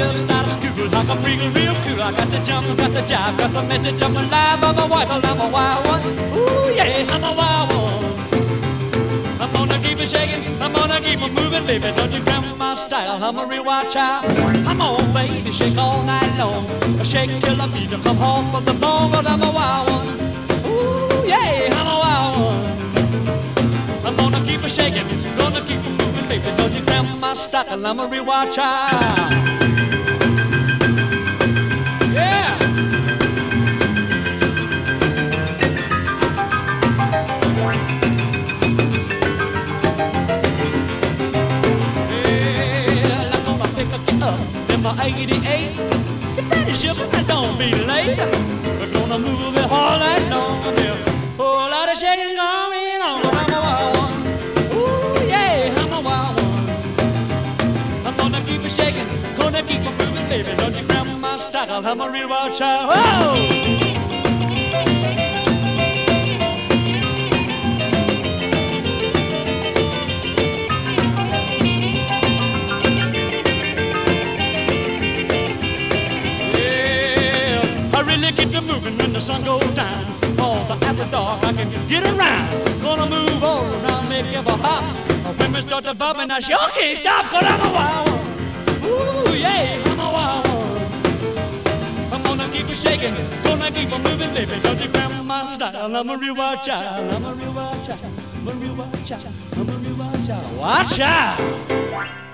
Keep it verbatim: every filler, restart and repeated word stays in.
just out of school. Like I'm real, real cool. I got the jump, got the jive, got the message. I'm alive, I'm a wife, I'm a wild one. Ooh yeah, I'm a wild one. I'm gonna keep it shaking, I'm gonna keep it moving, baby. Don't you grab my style? I'm a real wild child. Come on, baby, shake all night long. Shake till the beat come home from the bone, but I'm a wild one. Ooh yeah, I'm a wild one. I'm gonna keep it shaking, gonna keep it moving, baby. Don't you grab my style? I'm a real wild child. Yeah. Well, I'm gonna pick up you up in my eighty-eight. Get ready, shipper, and don't be late. We're gonna move it all night long. There's a whole lot of shaking going on. I'm a wild one. Ooh, yeah, I'm a wild one. I'm gonna keep it shaking, gonna keep it moving, baby. Don't you grab my style? I'm a real wild child. Whoa! Really get to moving when the sun goes down. Oh, but after dark I can get around. Gonna move all around, make you a hop. When we start to bump and I sure can't stop, 'cause I'm a wild one. Ooh, yeah, I'm a wild one. I'm gonna keep it shaking, gonna keep it moving, baby. Don't you grab my style? I'm a real wild child. I'm a real wild child. I'm a real wild child. I'm a real wild child. Wild child.